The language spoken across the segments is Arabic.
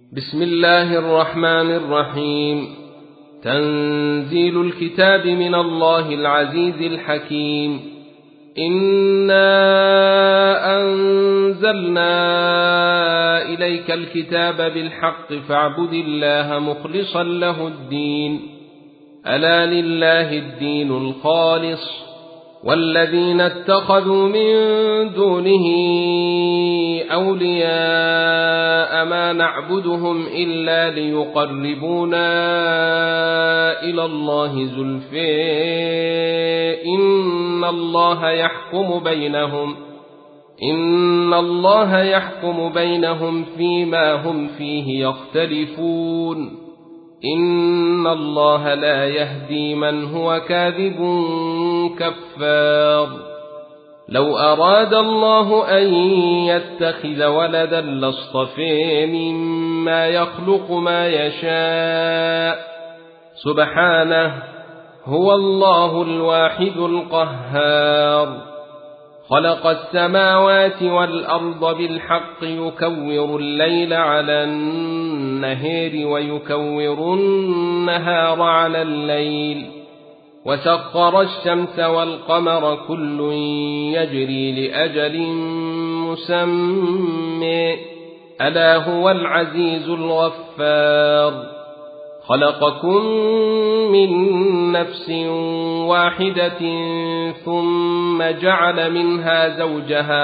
بسم الله الرحمن الرحيم. تنزيل الكتاب من الله العزيز الحكيم. إنا أنزلنا إليك الكتاب بالحق فاعبد الله مخلصا له الدين. ألا لله الدين الخالص، والذين اتخذوا من دونه أولياء ما نعبدهم إلا ليقربونا إلى الله زلفى إن الله يحكم بينهم فيما هم فيه يختلفون. إن الله لا يهدي من هو كاذب كفار. لو أراد الله أن يتخذ ولدا لاصطفى مما يخلق ما يشاء، سبحانه، هو الله الواحد القهار. خلق السماوات والأرض بالحق يكور الليل على النهار ويكور النهار على الليل، وسخر الشمس والقمر كل يجري لأجل مسمى، ألا هو العزيز الغفار. خلقكم من نفس واحدة ثم جعل منها زوجها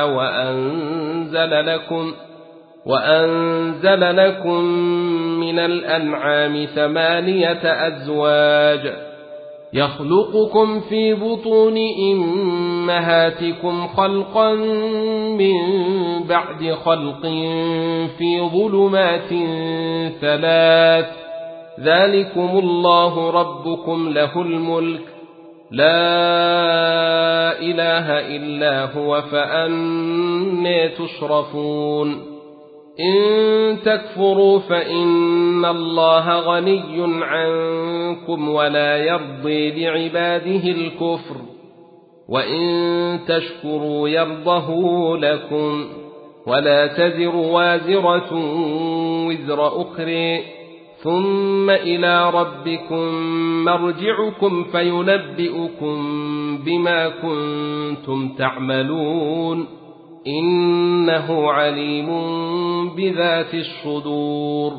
وأنزل لكم من الأنعام 8 أزواج، يخلقكم في بطون أمهاتكم خلقا من بعد خلق في ظلمات 3، ذلكم الله ربكم له الملك، لا إله إلا هو، فأنى تصرفون. إن تكفروا فإن الله غني عنكم ولا يرضي لعباده الكفر، وإن تشكروا يرضه لكم، ولا تزر وازرة وزر أخرى، ثم إلى ربكم مرجعكم فينبئكم بما كنتم تعملون، إنه عليم بذات الصدور.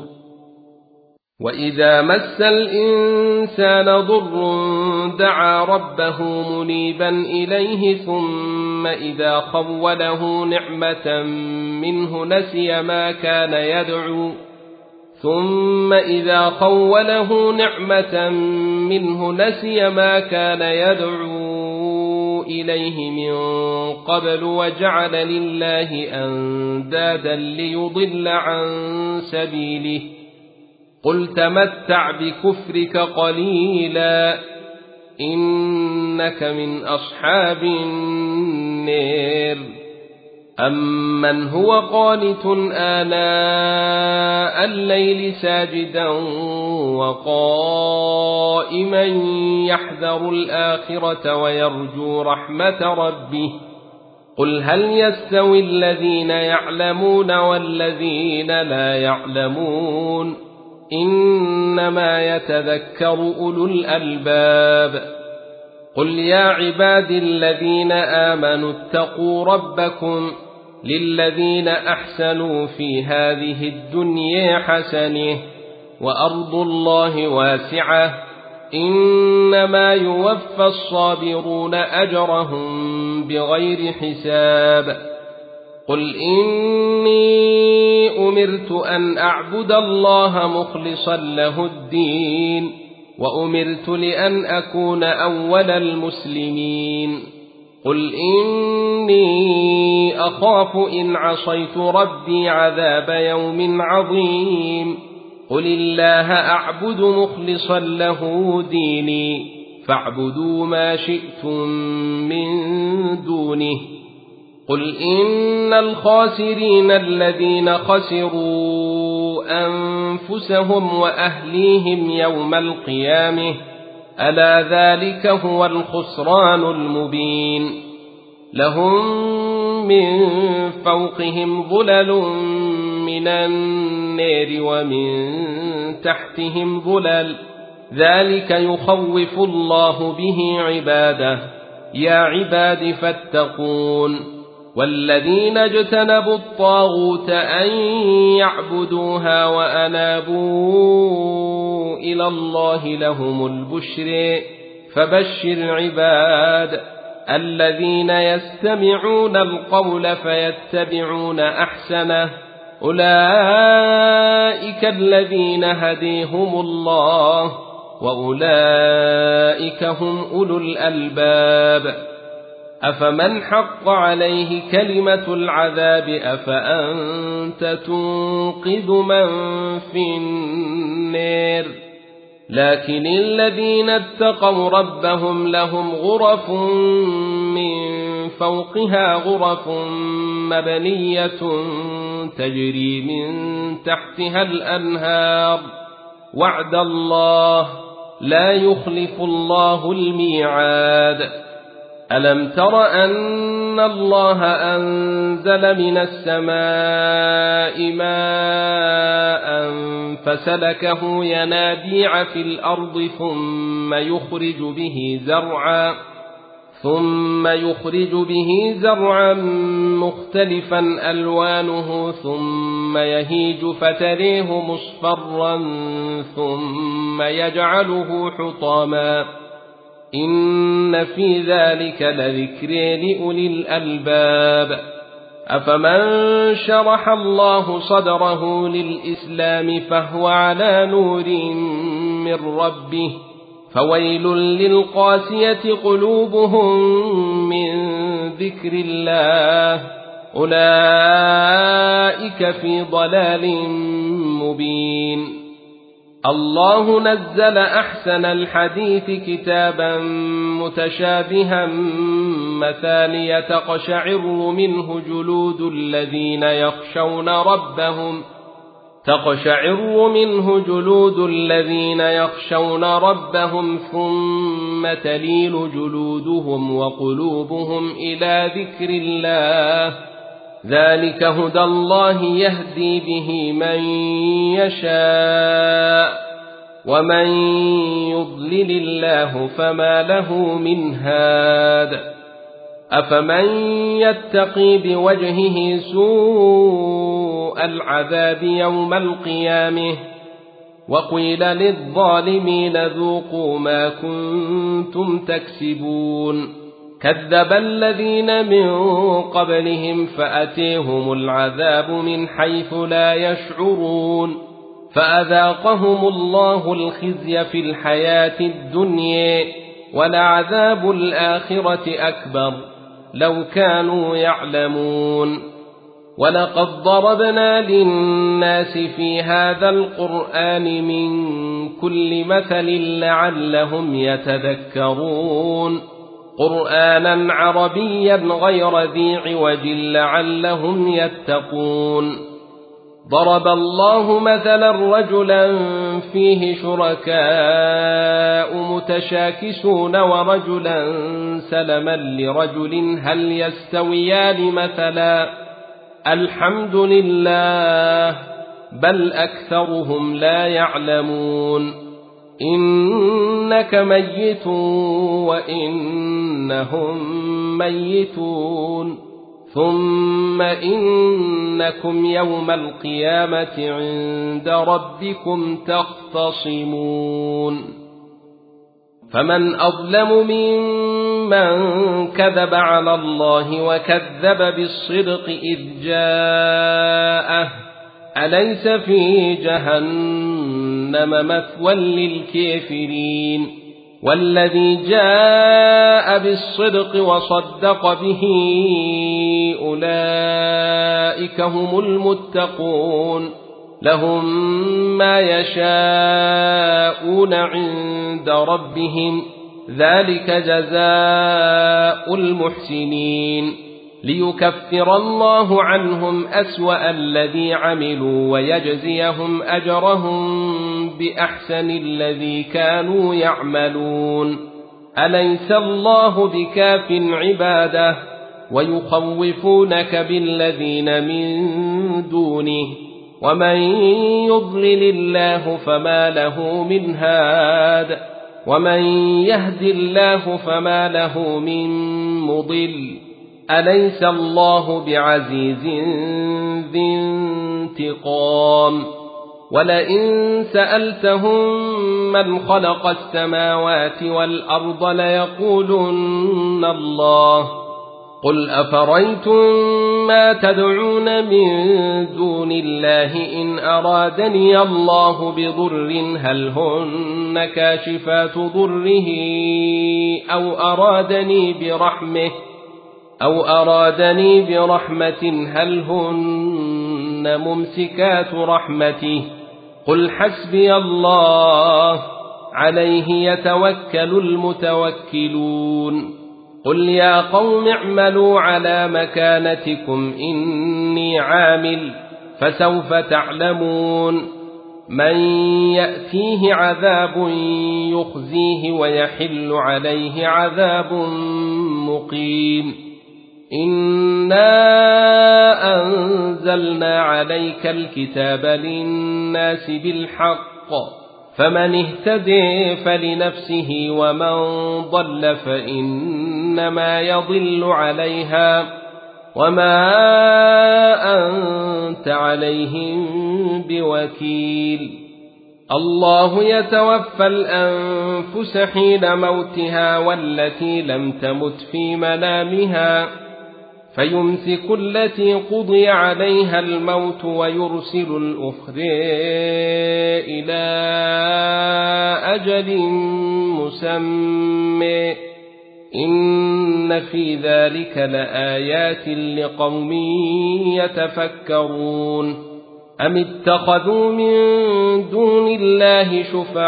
وإذا مس الإنسان ضر دعا ربه منيبا إليه، ثم إذا خوله نعمة منه نسي ما كان يدعو إليه من قبل، وجعل لله أندادا ليضل عن سبيله. قل تمتع بكفرك قليلا إنك من أصحاب النار. أمن هو قانت آناء الليل ساجدا وقائما يحذر الآخرة ويرجو رحمة ربه، قل هل يستوي الذين يعلمون والذين لا يعلمون، إنما يتذكر أولو الألباب. قل يا عبادي الذين آمنوا اتقوا ربكم، للذين أحسنوا في هذه الدنيا حسنة، وأرض الله واسعة، إنما يوفى الصابرون أجرهم بغير حساب. قل إني أمرت أن أعبد الله مخلصا له الدين، وأمرت لأن أكون أول المسلمين. قل إني أخاف إن عصيت ربي عذاب يوم عظيم. قل الله أعبد مخلصا له ديني، فاعبدوا ما شئتم من دونه. قل إن الخاسرين الذين خسروا أنفسهم وأهليهم يوم القيامة، ألا ذلك هو الخسران المبين. لهم من فوقهم ظلل من النار النار ومن تحتهم ظلل ذلك يخوف الله به عباده يا عباد فاتقون والذين اجتنبوا الطاغوت أن يعبدوها وأنابوا إلى الله لهم البشر فبشر عباد الذين يستمعون القول فيتبعون أحسنه أولئك الذين هديهم الله وأولئك هم أولو الألباب أفمن حق عليه كلمة العذاب أفأنت تنقذ من في النار لكن الذين اتقوا ربهم لهم غرف من فوقها غرف مبنية تجري من تحتها الأنهار وعد الله لا يخلف الله الميعاد ألم تر أن الله أنزل من السماء ماء فسلكه ينابيع في الأرض ثم يخرج به زرعا مختلفا ألوانه ثم يهيج فتريه مصفرا ثم يجعله حطاما إن في ذلك لذكر لأولي الألباب أفمن شرح الله صدره للإسلام فهو على نور من ربه فويل للقاسية قلوبهم من ذكر الله أولئك في ضلال مبين الله نزل أحسن الحديث كتابا متشابها مثانية تقشعر منه جلود الذين يخشون ربهم ثم تلين جلودهم وقلوبهم إلى ذكر الله ذلك هدى الله يهدي به من يشاء ومن يضلل الله فما له من هاد أفمن يتقي بوجهه سوء العذاب يوم القيامة وقيل للظالمين ذوقوا ما كنتم تكسبون كذب الذين من قبلهم فأتيهم العذاب من حيث لا يشعرون فأذاقهم الله الخزي في الحياة الدنيا ولعذاب الآخرة أكبر لو كانوا يعلمون ولقد ضربنا للناس في هذا القرآن من كل مثل لعلهم يتذكرون قرآنا عربيا غير ذي عوج لعلهم يتقون ضرب الله مثلا رجلا فيه شركاء متشاكسون ورجلا سلما لرجل هل يستويان مثلا الحمد لله بل أكثرهم لا يعلمون إنك ميت وإنهم ميتون ثم إنكم يوم القيامة عند ربكم تختصمون فمن أظلم ممن كذب على الله وكذب بالصدق إذ جاءه أليس في جهنم مثوى للكافرين والذي جاء بالصدق وصدق به أولئك هم المتقون لهم ما يشاءون عند ربهم ذلك جزاء المحسنين ليكفر الله عنهم أسوأ الذي عملوا ويجزيهم أجرهم بأحسن الذي كانوا يعملون أليس الله بكاف عباده ويخوفونك بالذين من دونه ومن يضلل الله فما له من هاد ومن يهد الله فما له من مضل أليس الله بعزيز ذي انتقام ولئن سألتهم من خلق السماوات والأرض ليقولن الله قل أفريتم ما تدعون من دون الله إن أرادني الله بضر هل هن كاشفات ضره أو أرادني برحمة هل هن ممسكات رحمته قل حسبي الله عليه يتوكل المتوكلون قل يا قوم اعملوا على مكانتكم إني عامل فسوف تعلمون من يأتيه عذاب يخزيه ويحل عليه عذاب مقيم إنا أنزلنا عليك الكتاب للناس بالحق فمن اهتدي فلنفسه ومن ضل فإنما يضل عليها وما أنت عليهم بوكيل الله يتوفى الأنفس حين موتها والتي لم تمت في منامها فيمسك التي قضي عليها الموت ويرسل الأخرى إلى أجل مسمى إن في ذلك لآيات لقوم يتفكرون أم اتخذوا من دون الله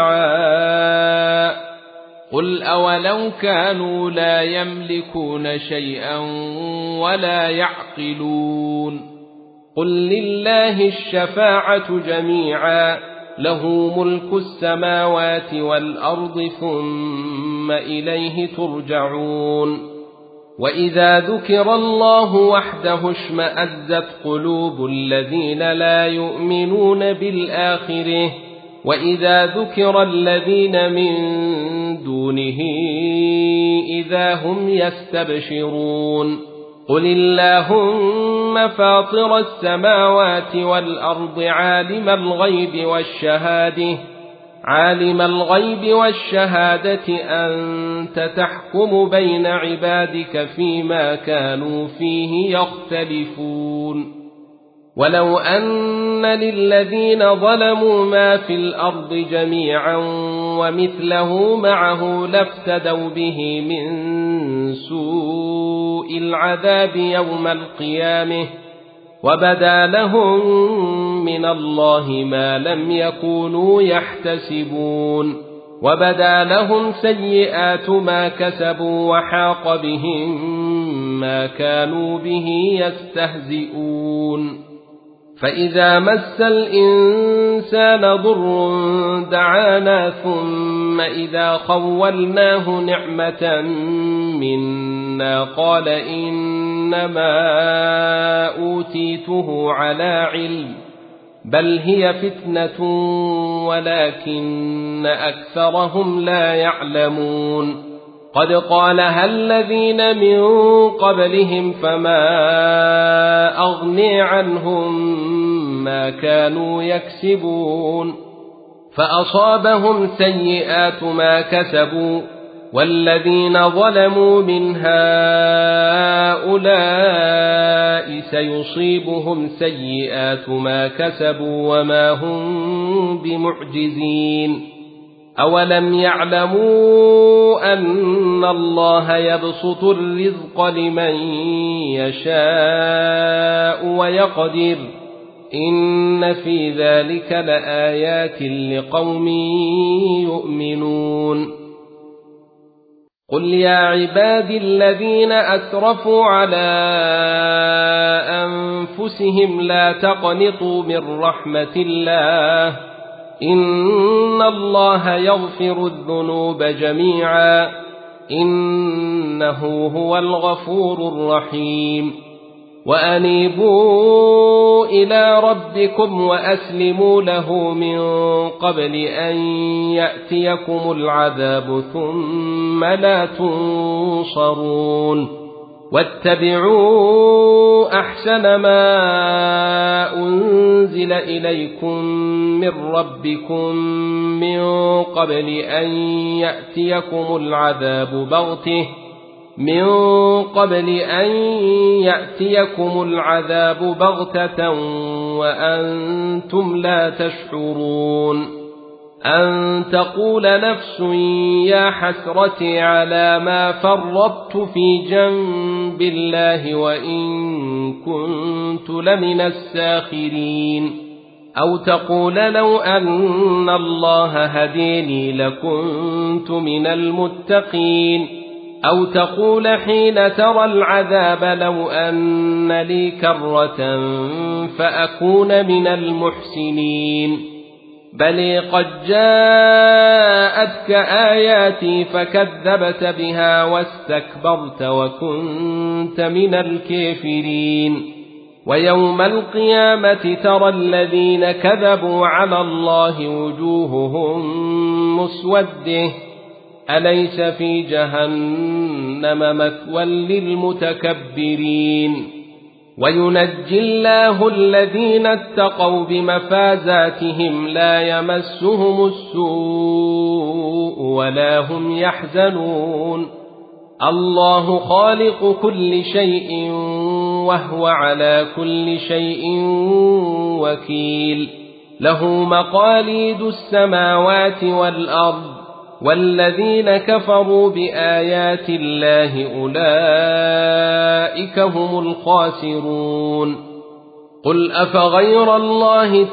شفعاء قل أولو كانوا لا يملكون شيئا ولا يعقلون قل لله الشفاعة جميعا له ملك السماوات والأرض ثم إليه ترجعون وإذا ذكر الله وحده اشمأزت قلوب الذين لا يؤمنون بالآخرة وإذا ذكر الذين من دونه إذا هم يستبشرون قل اللهم فاطر السماوات والأرض عالم الغيب والشهادة أنت تحكم بين عبادك فيما كانوا فيه يختلفون ولو أن للذين ظلموا ما في الأرض جميعا ومثله معه لافتدوا به من سوء العذاب يوم القيامة وبدا لهم من الله ما لم يكونوا يحتسبون وبدا لهم سيئات ما كسبوا وحاق بهم ما كانوا به يستهزئون فإذا مس الإنسان ضر دعانا ثم إذا خولناه نعمة منا قال إنما أوتيته على علم بل هي فتنة ولكن أكثرهم لا يعلمون قد قالها الذين من قبلهم فما أغني عنهم ما كانوا يكسبون فأصابهم سيئات ما كسبوا والذين ظلموا من هؤلاء سيصيبهم سيئات ما كسبوا وما هم بمعجزين أولم يعلموا أن الله يبسط الرزق لمن يشاء ويقدر إن في ذلك لآيات لقوم يؤمنون قل يا عبادي الذين أسرفوا على أنفسهم لا تقنطوا من رحمة الله إن الله يغفر الذنوب جميعا إنه هو الغفور الرحيم وأنيبوا إلى ربكم وأسلموا له من قبل أن يأتيكم العذاب ثم لا تنصرون واتبعوا أحسن ما أنزل إليكم من ربكم من قبل أن يأتيكم العذاب بغتة وأنتم لا تشعرون أن تقول نفس يا حسرتي على ما فرطت في جنب الله وإن كنت لمن الساخرين أو تقول لو أن الله هديني لكنت من المتقين أو تقول حين ترى العذاب لو أن لي كرة فأكون من المحسنين بل قد جاءتك آياتي فكذبت بها واستكبرت وكنت من الكافرين ويوم القيامة ترى الذين كذبوا على الله وجوههم مسودة أليس في جهنم مثوى للمتكبرين وينجي الله الذين اتقوا بمفازاتهم لا يمسهم السوء ولا هم يحزنون الله خالق كل شيء وهو على كل شيء وكيل له مقاليد السماوات والأرض والذين كفروا بآيات الله أولئك هم الخاسرون قل أفغير الله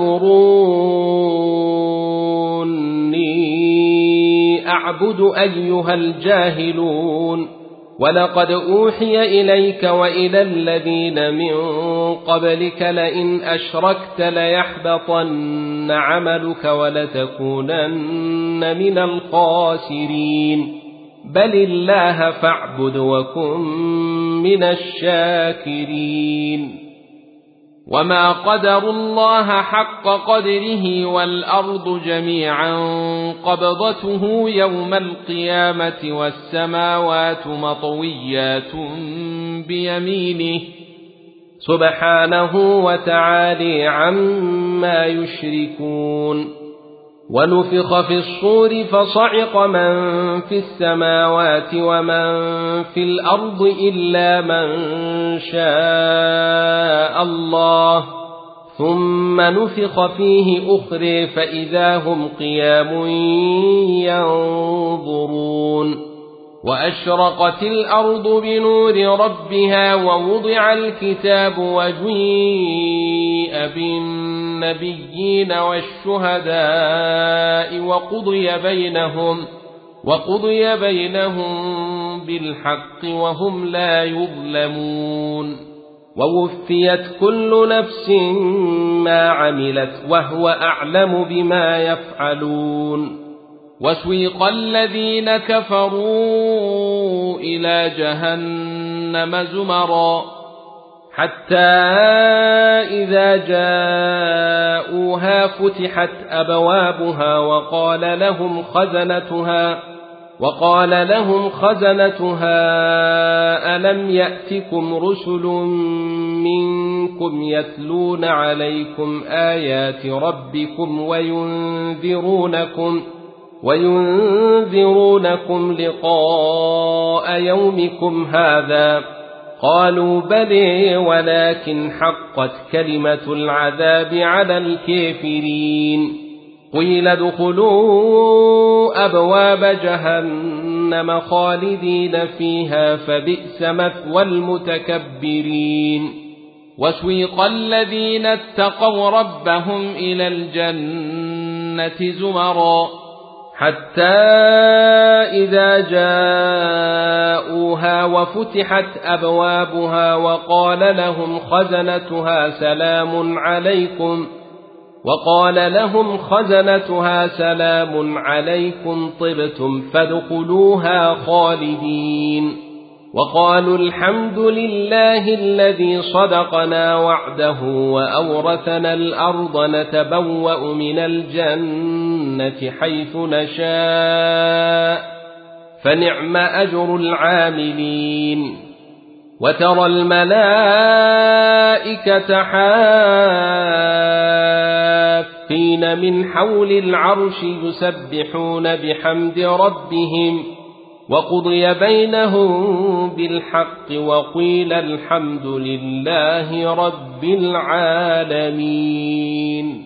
تأمروني أعبد أيها الجاهلون ولقد أوحي إليك وإلى الذين من قبلك لئن أشركت ليحبطن عملك ولتكونن من الخاسرين بل الله فاعبد وكن من الشاكرين وما قدروا الله حق قدره والأرض جميعا قبضته يوم القيامة والسماوات مطويات بيمينه سبحانه وتعالى عما يشركون ونفخ في الصور فصعق من في السماوات ومن في الأرض إلا من شاء الله ثم نفخ فيه أخرى فإذا هم قيام ينظرون وأشرقت الأرض بنور ربها ووضع الكتاب وجيء بالنبيين والشهداء وقضي بينهم بالحق وهم لا يظلمون ووفيت كل نفس ما عملت وهو أعلم بما يفعلون وسويق الذين كفروا إلى جهنم زمرا حتى إذا جاءوها فتحت أبوابها وقال لهم خزنتها ألم يأتكم رسل منكم يتلون عليكم آيات ربكم وينذرونكم لقاء يومكم هذا قالوا بلى ولكن حقت كلمة العذاب على الكافرين قيل ادخلوا أبواب جهنم خالدين فيها فبئس مثوى المتكبرين وسويق الذين اتقوا ربهم إلى الجنة زمرا حتى إذا جاءوها وفتحت أبوابها وقال لهم خزنتها سلام عليكم طبتم فادخلوها خالدين وقالوا الحمد لله الذي صدقنا وعده وأورثنا الأرض نتبوأ من الجنة حيث نشاء فنعم أجر العاملين وترى الملائكة حافين من حول العرش يسبحون بحمد ربهم وقضي بينهم بالحق وقيل الحمد لله رب العالمين.